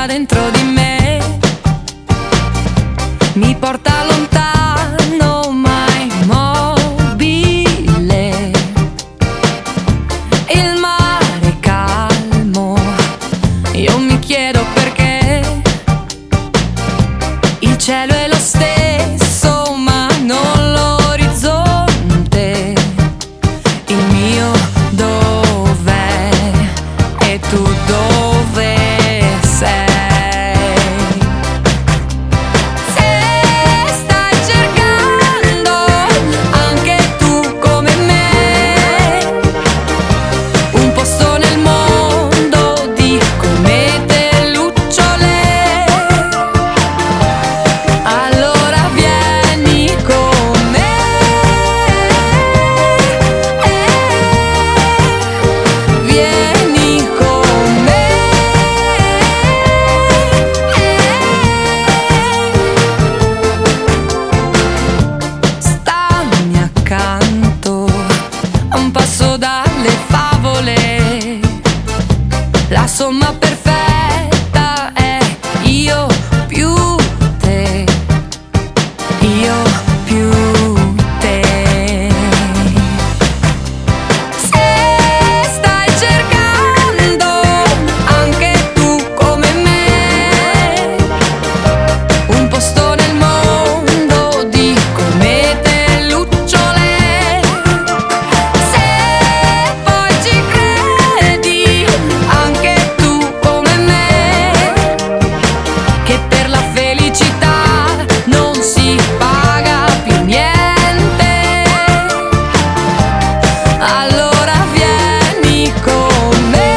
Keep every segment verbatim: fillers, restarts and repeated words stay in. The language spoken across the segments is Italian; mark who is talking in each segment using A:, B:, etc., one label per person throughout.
A: gira dentro di me, mi porta lontano ma immobile. Il mare è calmo, io mi chiedo perché. Il cielo è lo stesso ma non l'orizzonte. Il mio dov'è e tu dove sei? Se stai cercando anche tu come me un posto nel mondo di comete e lucciole, allora vieni con me. Vieni con me. Stammi accanto, a un passo dalle favole. La somma perfetta è io più te, io più te. Se stai cercando anche tu come me un posto nel mondo di comete e lucciole, se poi ci credi anche tu come me che per la felicità non si paga più niente, allora vieni con me.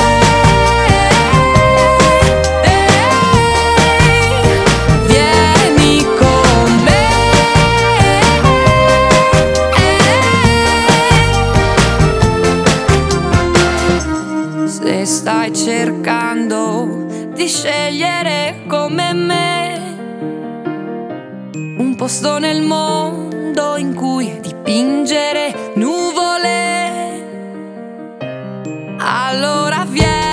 A: Vieni con me. Se stai cercando di scegliere come me un posto nel mondo in cui dipingere nuvole, allora vieni.